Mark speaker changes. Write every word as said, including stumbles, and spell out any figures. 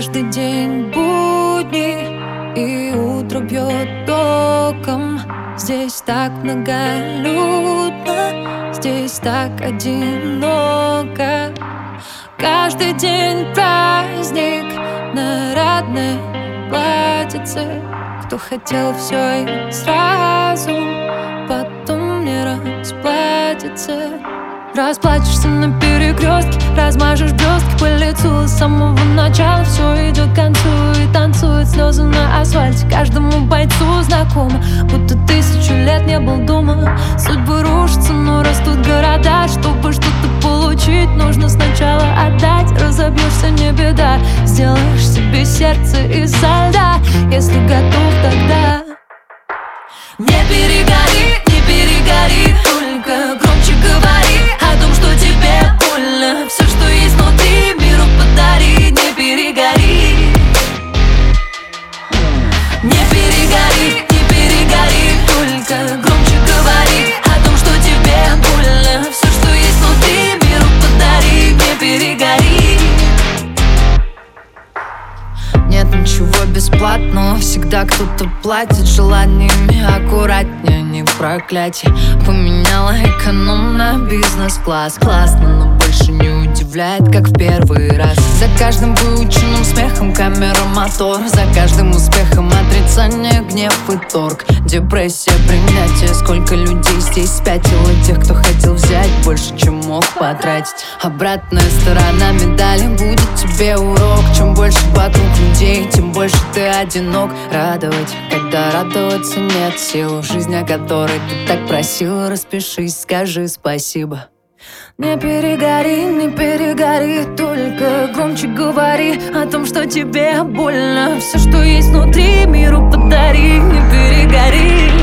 Speaker 1: Каждый день будни, и утро бьет током. Здесь так многолюдно, здесь так одиноко. Каждый день праздник, нарядное платьице. Кто хотел все и сразу, потом не расплатится. Расплачешься на перекрестке, размажешь блестки по лицу. С самого начала все идет к концу, и танцуют слезы на асфальте. Каждому бойцу знакомо, будто тысячу лет не был дома. Судьбы рушатся, но растут города. Чтобы что-то получить, нужно сначала отдать. Разобьешься, не беда, сделаешь себе сердце изо льда. Если готов, тогда не перегори, не перегори, только громче говори о том, что тебе больно. Все, что есть внутри, миру подари. Не перегори, не перегори, не перегори, только громче говори о том, что тебе больно. Все, что есть внутри, миру подари. Не перегори.
Speaker 2: Нет ничего бесплатного, всегда кто-то платит желаниями. Аккуратнее, не проклятие. Поменяла эконом на бизнес-класс. Классно, но больше не удивляет, как в первый раз. За каждым выученным смехом камера, мотор. За каждым успехом отрицание, гнев и торг. Депрессия, принятие. Сколько людей здесь спятило. Тех, кто хотел взять больше, чем мог потратить. Обратная сторона медали будет тебе урок. Чем больше вокруг людей, тем больше ты одинок. Радовать, когда радоваться нет сил. Жизнь, о которой ты так просил, распишись, скажи спасибо.
Speaker 1: Не перегори, не перегори, только громче говори о том, что тебе больно. Все, что есть внутри, миру подари. Не перегори.